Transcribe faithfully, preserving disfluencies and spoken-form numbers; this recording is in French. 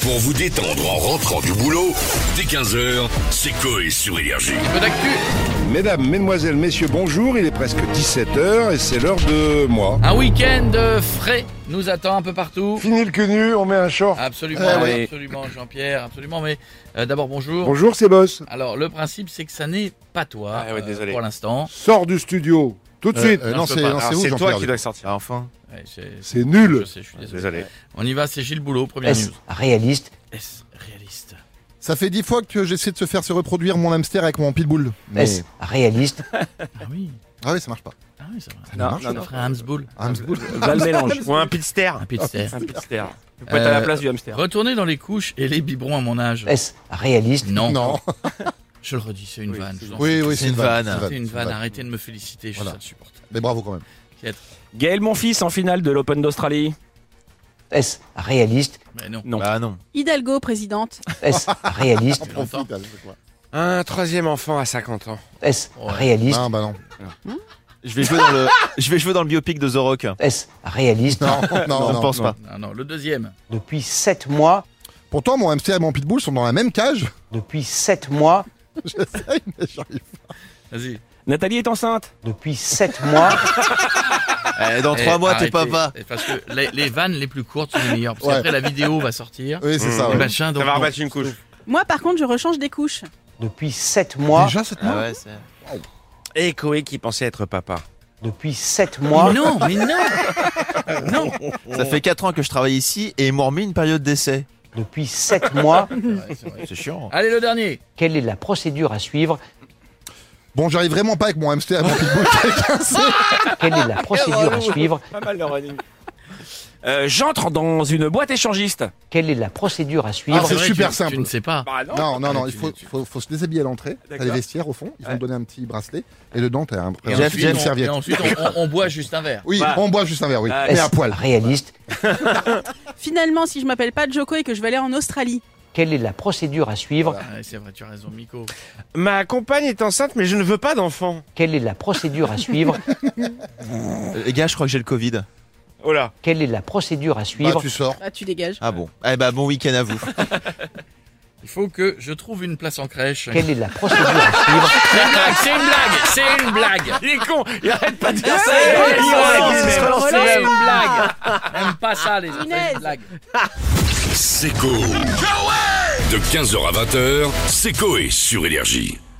Pour vous détendre en rentrant du boulot, dès quinze heures, c'est Coé sur Énergie. Peu d'actu. Mesdames, mesdemoiselles, messieurs, bonjour, il est presque dix-sept heures et c'est l'heure de moi. Un week-end frais nous attend un peu partout. Fini le cul nu, on met un short. Absolument, Eh oui. absolument Jean-Pierre, absolument. Mais euh, d'abord bonjour. Bonjour, c'est Boss. Alors le principe c'est que ça n'est pas toi Ah ouais, euh, désolé. pour l'instant. Sors du studio, tout de suite. Euh, Non, non, je peux c'est pas. non, Alors, c'est vous, c'est toi Jean-Pierre. qui dois sortir. Ah, enfin. Ouais, c'est, C'est nul. Je sais, je suis désolé. Désolé. On y va, c'est Gilles Boulot, première Est-ce news. réaliste? Est-ce réaliste? Ça fait dix fois que j'essaie de se faire se reproduire mon hamster avec mon pitbull. Mais... Est-ce réaliste? Ah oui, Ah oui, ça marche pas. ah oui, ça va. Ça Non, marche, non, Ça non. ferait un hamsbull. Un hamster. Là, le mélange. Ou un pitster. Un pitster. Un pitster. Tu peux être à la Euh, place du hamster. Retourner dans les couches et les biberons à mon âge. Est-ce réaliste? Non. Non. Je le redis, c'est une Oui, vanne. c'est je une vous en Oui, supplie. oui, c'est une vanne. C'est une vanne, arrêtez de me féliciter, je Voilà. suis insupportable. Mais bravo quand même. Piètre. Gaël Monfils en finale de l'Open d'Australie. Est-ce réaliste? Mais non. Non. Bah non. Hidalgo, présidente. Est-ce réaliste? Depuis longtemps. Profite, allez, c'est quoi. Un troisième enfant à cinquante ans. Est-ce Ouais. réaliste? Non, bah non. Je vais jouer dans le, je vais jouer dans le biopic de The Rock. Est-ce réaliste? Non, non, Je non. pense pas. Non, non, le deuxième. Depuis sept mois, Pourtant, mon hamster et mon pitbull sont dans la même cage. depuis sept mois, J'essaye, mais j'arrive pas. Vas-y. Nathalie est enceinte. depuis sept mois, Eh, dans trois Eh, mois, t'es arrêtez. papa. Eh, Parce que les, les vannes les plus courtes sont les meilleures. Parce Ouais. qu'après, la vidéo va sortir. Oui, c'est ça. Et ouais. machin, donc Ça va non. remettre une couche. Moi, par contre, je rechange des couches. depuis sept mois, Déjà cette Ah mois ouais, c'est... Et Coé qui pensait être papa. depuis sept mois, Mais non, mais non. Non. Ça fait quatre ans que je travaille ici et ils m'ont remis une période d'essai. depuis sept mois, Ouais, c'est vrai. C'est chiant. Allez, le dernier. quelle est la procédure à suivre? Bon, j'arrive vraiment pas avec mon hamster et mon pitbull. Quelle est la procédure à suivre? Pas mal le running. Euh, J'entre dans une boîte échangiste. Quelle est la procédure à suivre? Ah, c'est vrai, super tu- simple. Tu ne sais pas. Bah non. Non, non, non, Ah, il tu- faut, tu- faut, faut se déshabiller à l'entrée. T'as les D'accord. vestiaires au fond, ils vont Ouais. te donner un petit bracelet. Et dedans, t'as un, Et un- Jeff, ensuite, une on, serviette. et ensuite on, on- on boit juste un verre. Oui, Bah. on boit juste un verre, oui. Ah, Mais à Est-ce poil. réaliste? Finalement, si je m'appelle pas Joko et que je vais aller en Australie. Quelle est la procédure à suivre? Ah, c'est vrai, tu as raison, Miko. Ma compagne est enceinte, mais je ne veux pas d'enfant. Quelle est la procédure à suivre? Euh, Les gars, je crois que j'ai le Covid. Oh là. Quelle est la procédure à Bah, suivre? tu sors. Bah, tu dégages. Ah bon. Eh ben, bon week-end à vous. Il faut que je trouve une place en crèche. Quelle est la procédure à suivre? C'est une blague, c'est une blague, c'est une blague. Il est con. Il arrête pas de dire ça. C'est Il une relance, il relance, il relance. C'est une blague. J'aime pas ça, les enfants, Inès. une blague. C'est Coé. De quinze heures à vingt heures, c'est Coé sur Énergie.